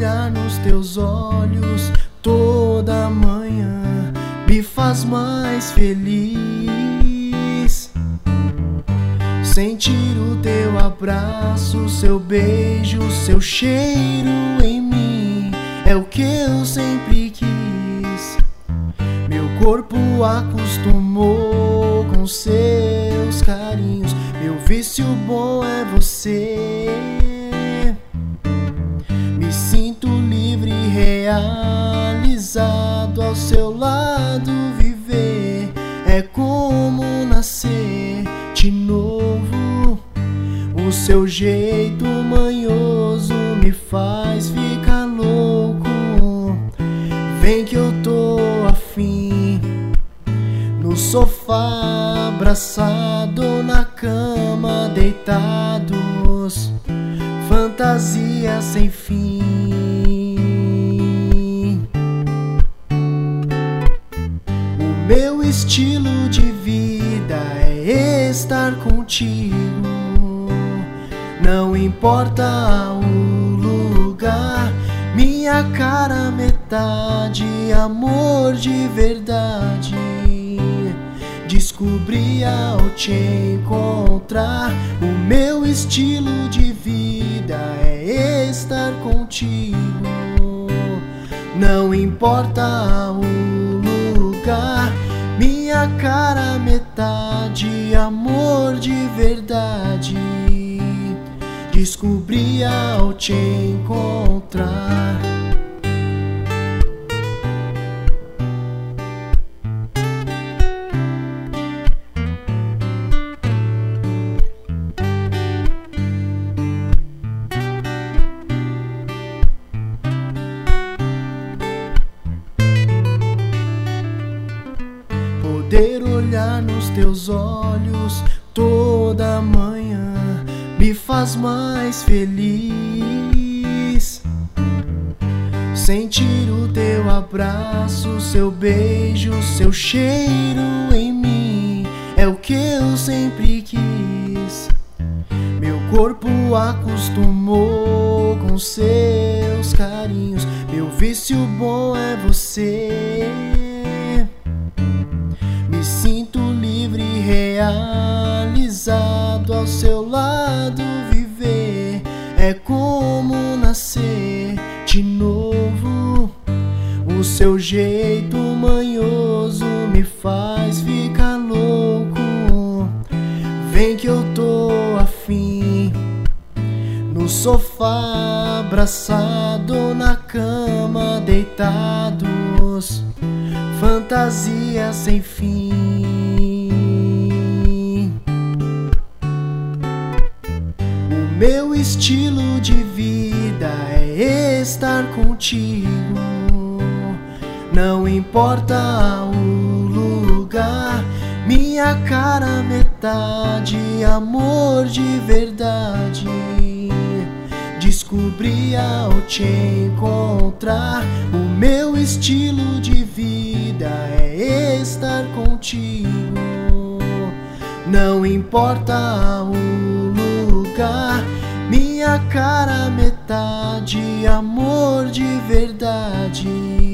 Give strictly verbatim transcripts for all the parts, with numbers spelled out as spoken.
olhar nos teus olhos toda manhã me faz mais feliz. Sentir o teu abraço, seu beijo, seu cheiro em mim é o que eu sempre quis. Meu corpo acostumou com seus carinhos, meu vício bom é você. Me sinto livre e realizado ao seu lado. Viver é como nascer de novo. O seu jeito manhoso me faz ficar louco. Vem que eu tô afim. No sofá, abraçado, na cama, deitados, fantasia sem fim. O meu estilo de vida é estar contigo. Não importa o lugar, minha cara metade, amor de verdade. Descobri ao te encontrar, o meu estilo de vida é estar contigo. Não importa o lugar, minha cara metade, amor de verdade. Descobri ao te encontrar. Poder olhar nos teus olhos toda manhã me faz mais feliz. Sentir o teu abraço, seu beijo, seu cheiro em mim é o que eu sempre quis. Meu corpo acostumou com seus carinhos, meu vício bom é você. Me sinto livre e realizado ao seu lado. Viver é como nascer de novo. O seu jeito manhoso me faz ficar louco. Vem que eu tô afim. No sofá, abraçado, na cama, deitados, fantasia sem fim. O meu estilo de vida é estar contigo. Não importa o lugar, minha cara metade, amor de verdade. Descobri ao te encontrar, o meu estilo de vida é estar contigo. Não importa o lugar, minha cara metade, amor de verdade.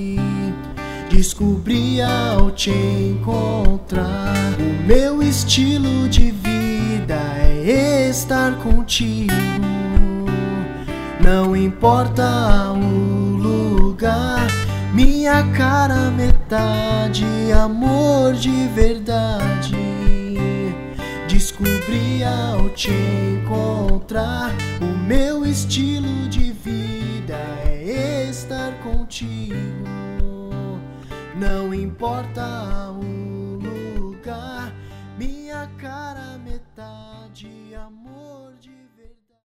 Descobri ao te encontrar, o meu estilo de vida é estar contigo. Não importa o lugar, minha cara metade, amor de verdade. Descobri ao te encontrar, o meu estilo de vida é estar contigo. Não importa